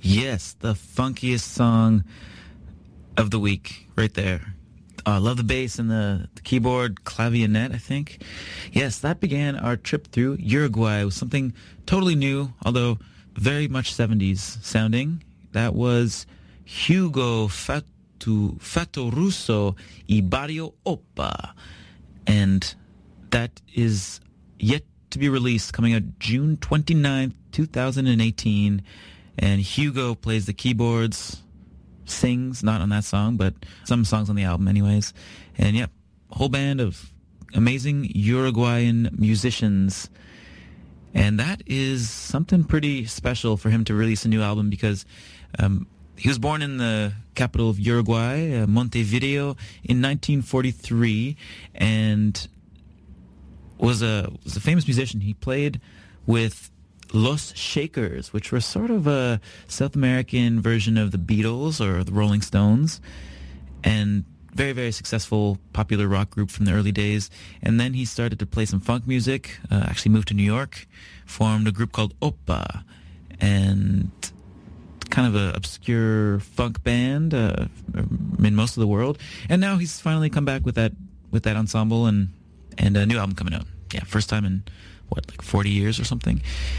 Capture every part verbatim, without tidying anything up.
Yes, the funkiest song of the week, right there. I uh, love the bass and the, the keyboard, clavinet, I think. Yes, that began our trip through Uruguay. It was something totally new, although very much seventies sounding. That was Hugo Fatu, Fattoruso y Barrio Opa. And that is yet to be released, coming out June twenty-ninth, twenty eighteen. And Hugo plays the keyboards, sings, not on that song, but some songs on the album anyways. And yep, a whole band of amazing Uruguayan musicians. And that is something pretty special for him to release a new album because um, he was born in the capital of Uruguay, uh, Montevideo, in nineteen forty-three, and was a was a famous musician. He played with Los Shakers, which were sort of a South American version of the Beatles or the Rolling Stones, and very, very successful, popular rock group from the early days. And then he started to play some funk music, uh, actually moved to New York, formed a group called Opa, and kind of an obscure funk band uh, in most of the world. And now he's finally come back with that with that ensemble and, and a new album coming out. Yeah, first time in, what, like forty years or something?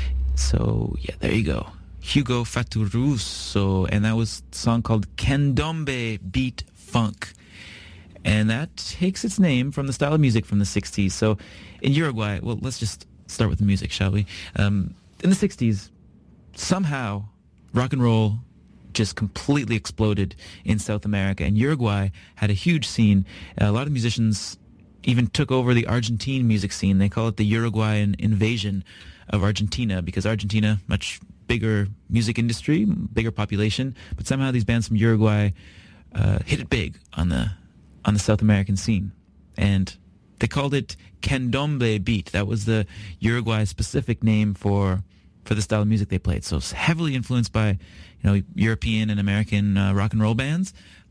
So, yeah, there you go. Hugo Fattoruso, and that was a song called Candombe Beat Funk. And that takes its name from the style of music from the sixties. So, in Uruguay, well, let's just start with the music, shall we? Um, in the sixties, somehow, rock and roll just completely exploded in South America. And Uruguay had a huge scene. A lot of musicians even took over the Argentine music scene. They call it the Uruguayan invasion of Argentina because Argentina, much bigger music industry, bigger population, but somehow these bands from Uruguay uh, hit it big on the on the South American scene. And they called it Candombe beat. That was the Uruguay specific name for for the style of music they played. So it's heavily influenced by, you know, European and American uh, rock and roll bands,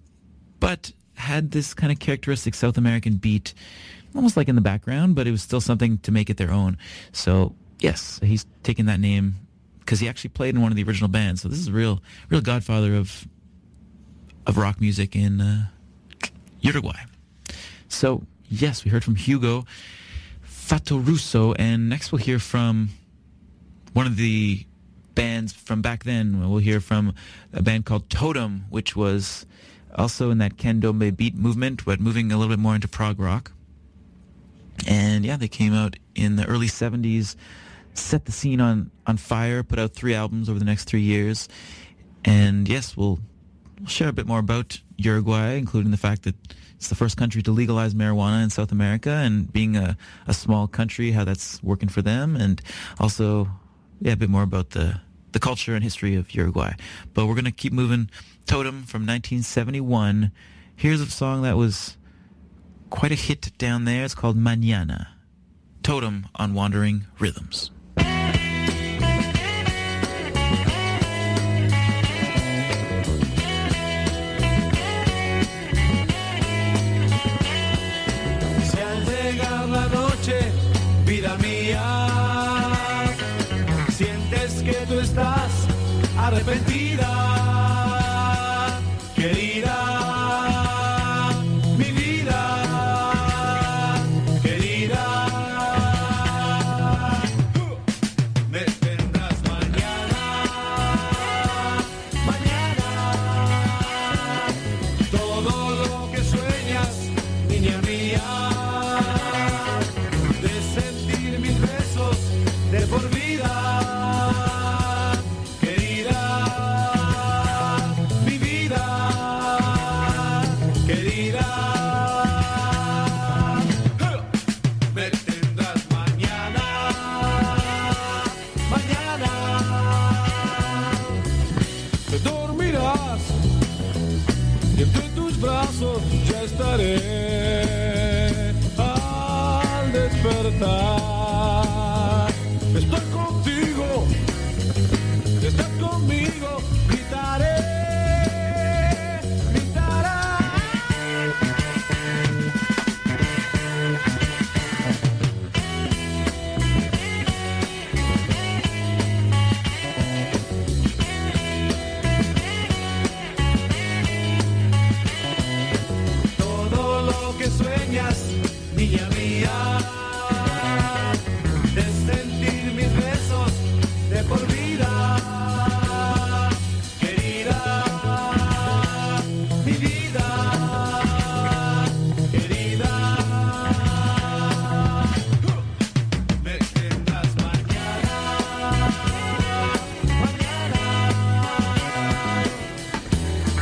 but had this kind of characteristic South American beat, almost like in the background, but it was still something to make it their own. So yes, he's taken that name because he actually played in one of the original bands. So this is a real, real godfather of of rock music in uh, Uruguay. So yes, we heard from Hugo Fattoruso, and next we'll hear from one of the bands from back then. We'll hear from a band called Totem, which was also in that Candombe beat movement, but moving a little bit more into prog rock. And yeah, they came out in the early seventies, set the scene on, on fire, put out three albums over the next three years. And yes, we'll, we'll share a bit more about Uruguay, including the fact that it's the first country to legalize marijuana in South America, and being a, a small country, how that's working for them, and also yeah, a bit more about the, the culture and history of Uruguay. But we're going to keep moving. Totem from nineteen seventy-one. Here's a song that was quite a hit down there. It's called Mañana. Totem on Wandering Rhythms. Si al llegar la noche, vida mía, sientes que tú estás arrepentida, al despertar. Estoy contigo, estás conmigo, gritaré, gritaré.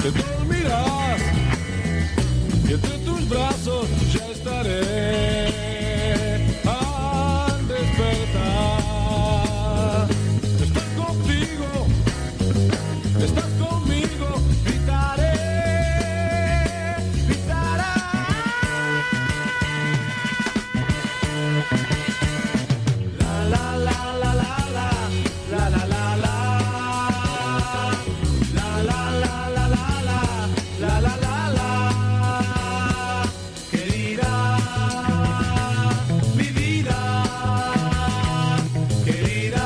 que dormirás y entre tus brazos ya estaré al despertar. Estás contigo, estás conmigo, gritaré, gritaré. La la la la la la la la la la. La la la la, querida, mi vida, querida,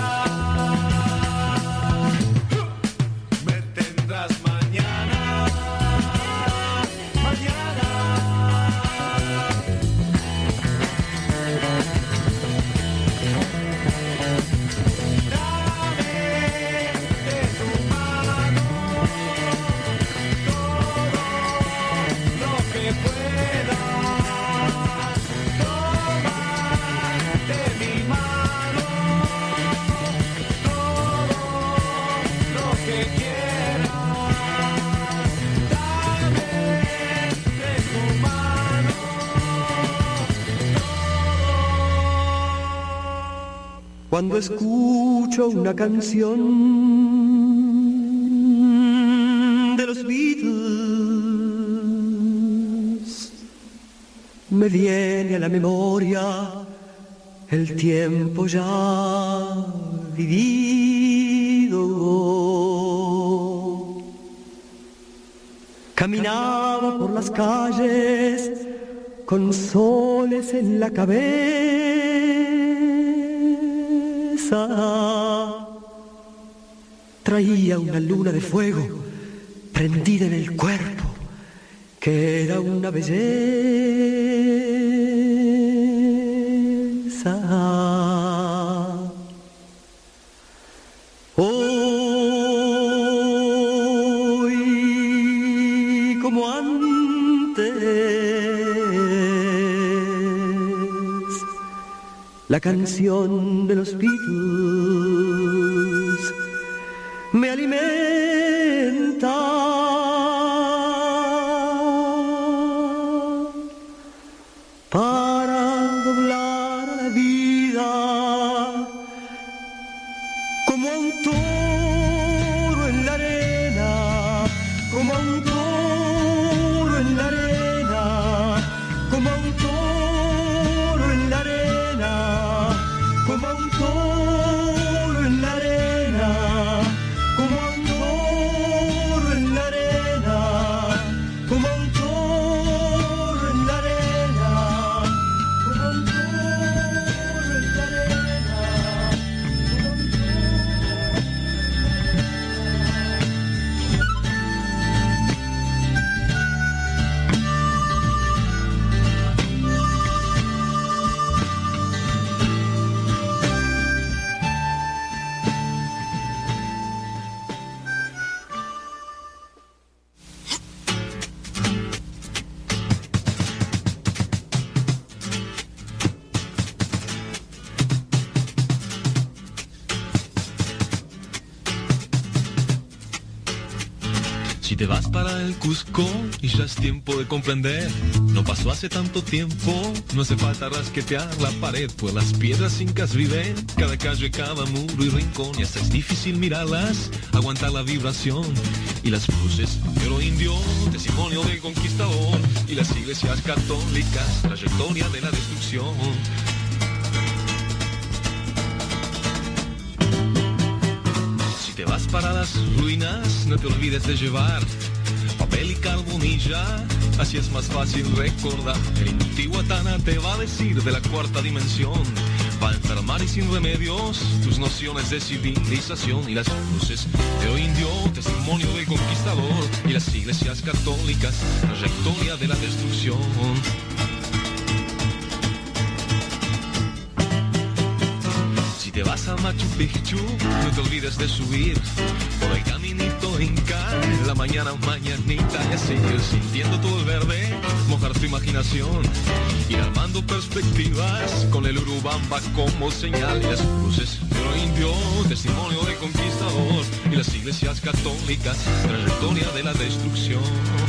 me tendrás mañana, mañana. Dame de tu mano lo que puedas, toma de mi mano todo lo que quieras, dame de tu mano todo. Cuando escucho una canción de los Beatles, me viene a la memoria el tiempo ya vivido. Caminaba por las calles con soles en la cabeza. Traía una luna de fuego prendida en el cuerpo, que era una belleza. Hoy, como antes, la canción de los Beatles me alimenta. Para doblar la vida como un toro en la arena, como un toro en la arena, como un toro en la arena, como un toro en la arena, como un toro en la arena, como un toro en la arena. Si te vas para el Cusco y ya es tiempo de comprender, no pasó hace tanto tiempo, no hace falta rasquetear la pared, pues las piedras incas viven, cada calle, cada muro y rincón, y hasta es difícil mirarlas, aguantar la vibración, y las cruces de oro indio, testimonio del conquistador, y las iglesias católicas, trayectoria de la destrucción. Te vas para las ruinas, no te olvides de llevar papel y carbonilla, así es más fácil recordar. El Intihuatana te va a decir de la cuarta dimensión, va a enfermar y sin remedios tus nociones de civilización. Y las luces de hoy indio, testimonio del conquistador, y las iglesias católicas, trayectoria de la destrucción. Si te vas a Machu Picchu, no te olvides de subir por el caminito inca, la mañana, mañanita, y así, sintiendo todo el verde, mojar tu imaginación, ir armando perspectivas con el Urubamba como señal, y las cruces de lo indio, testimonio de conquistador, y las iglesias católicas, trayectoria de la destrucción.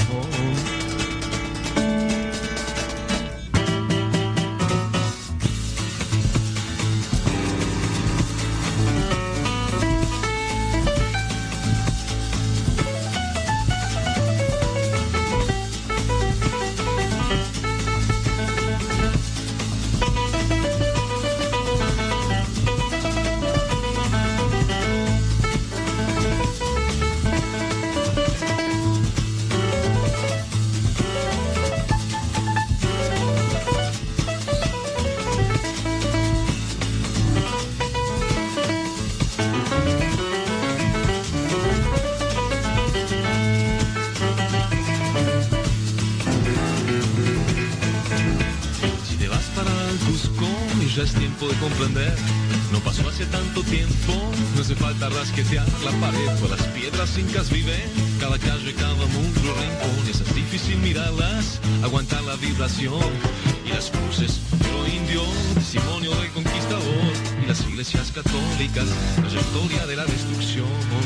Ya es tiempo de comprender, no pasó hace tanto tiempo, no hace falta rasquetear la pared, pues las piedras incas viven, cada calle, cada mundo, rincón, es difícil mirarlas, aguantar la vibración, y las cruces de lo indio, testimonio del conquistador, y las iglesias católicas, trayectoria de la destrucción.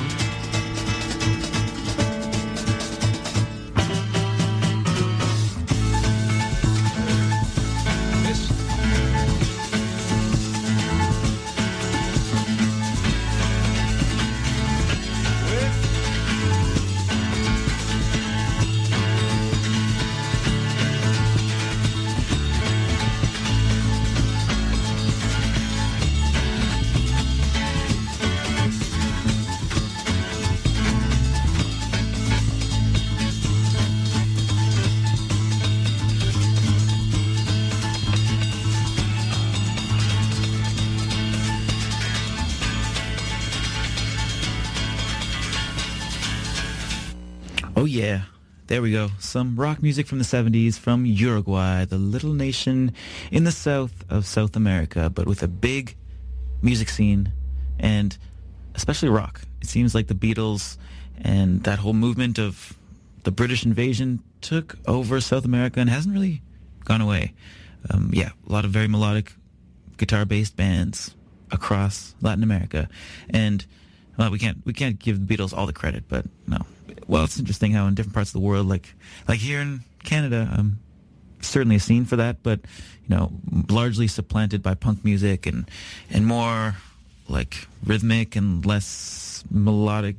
Oh yeah, there we go. Some rock music from the seventies from Uruguay, the little nation in the south of South America, but with a big music scene and especially rock. It seems like the Beatles and that whole movement of the British invasion took over South America and hasn't really gone away. Um, yeah, a lot of very melodic guitar-based bands across Latin America. And well, we can't we can't give the Beatles all the credit, but no. Well, it's interesting how in different parts of the world, like like here in Canada, um, certainly a scene for that, but you know, largely supplanted by punk music and and more like rhythmic and less melodic,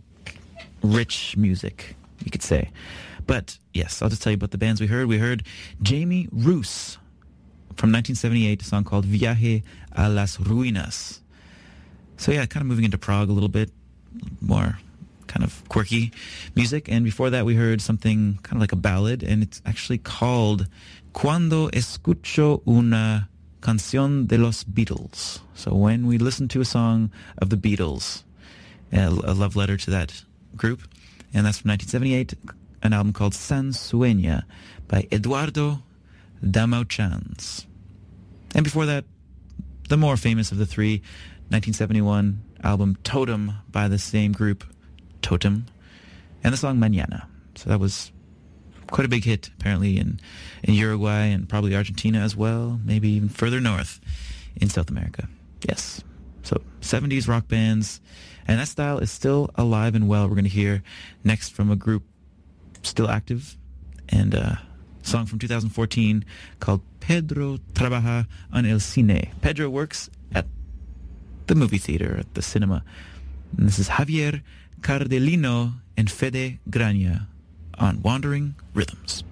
rich music, you could say. But yes, I'll just tell you about the bands we heard. We heard Jamie Roos from nineteen seventy-eight, a song called Viaje a las Ruinas. So yeah, kind of moving into Prague a little bit, more kind of quirky music. And before that, we heard something kind of like a ballad, and it's actually called Cuando Escucho una canción de los Beatles. So when we listen to a song of the Beatles, a, a love letter to that group. And that's from nineteen seventy-eight, an album called San Sueña by Eduardo Damauchans. And before that, the more famous of the three, nineteen seventy-one album Totem by the same group, Totem, and the song Mañana. So that was quite a big hit, apparently, in, in Uruguay and probably Argentina as well, maybe even further north in South America. Yes. So seventies rock bands, and that style is still alive and well. We're going to hear next from a group still active, and a song from two thousand fourteen called Pedro Trabaja en el Cine. Pedro works at the movie theater, at the cinema. And this is Javier Cardelino and Fede Grania on Wandering Rhythms.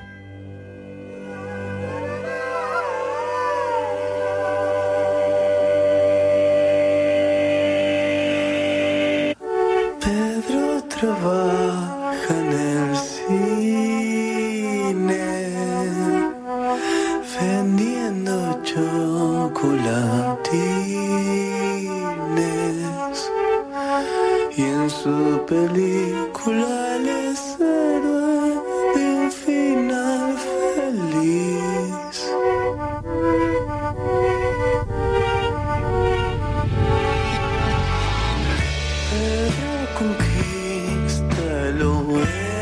Pedro trabaja en el cine vendiendo chocolatines y en su película él es héroe de un final feliz. Pedro conquista el oeste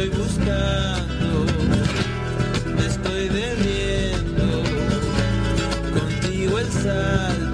estoy buscando, me estoy debiendo, contigo el salto.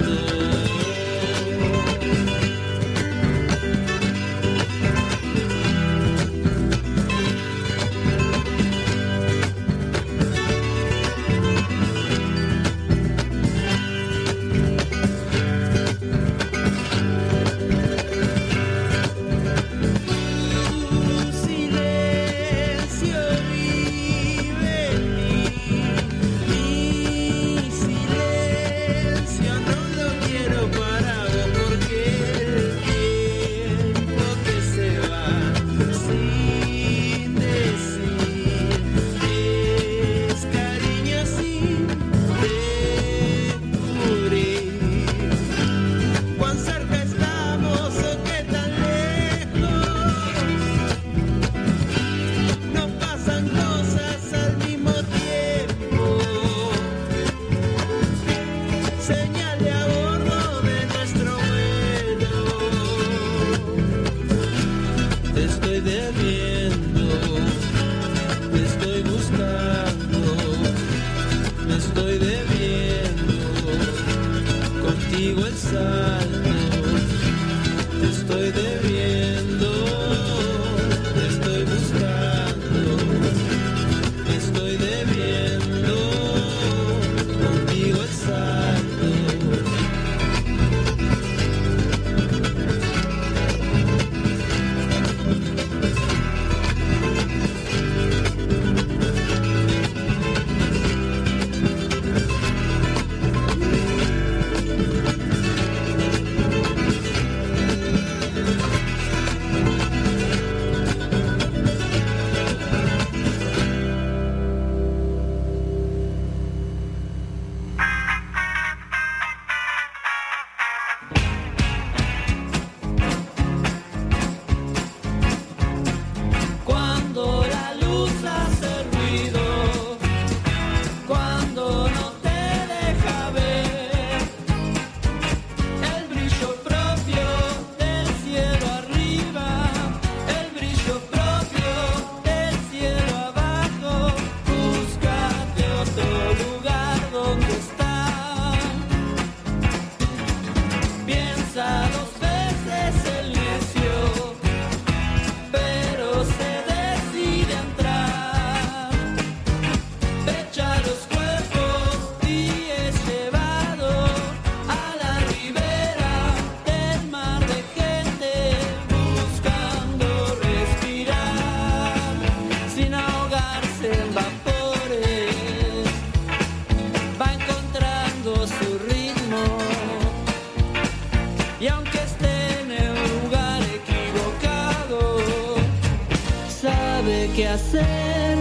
qué hacer,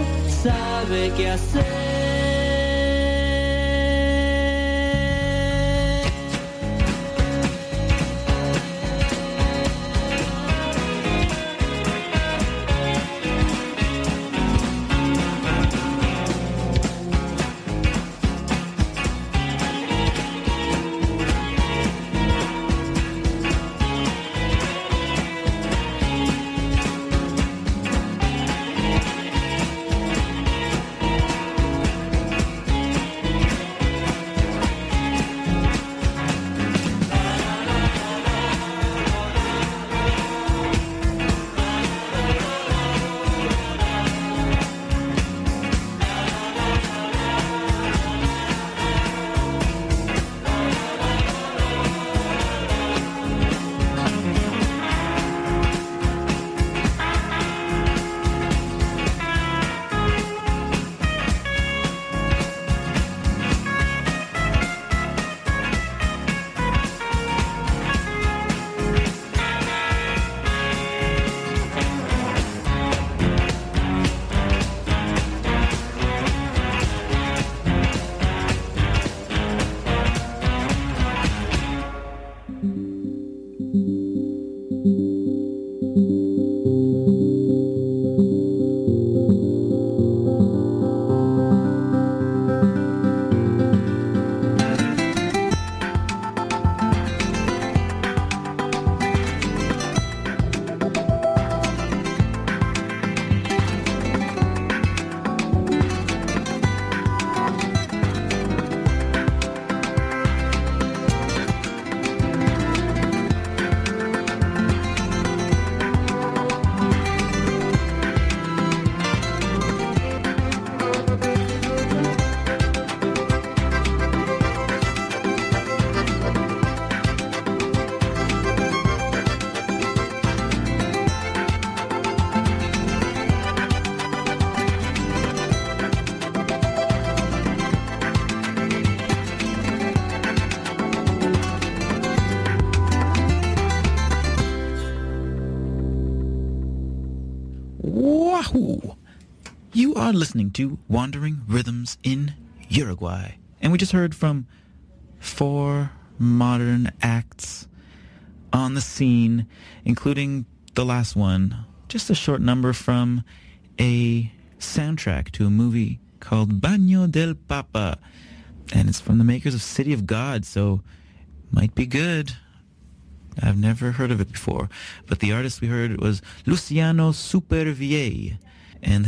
sabe qué hacer. Ooh. You are listening to Wandering Rhythms in Uruguay. And we just heard from four modern acts on the scene, including the last one, just a short number from a soundtrack to a movie called Baño del Papa. And it's from the makers of City of God, so might be good. I've never heard of it before. But the artist we heard was Luciano Supervielle, and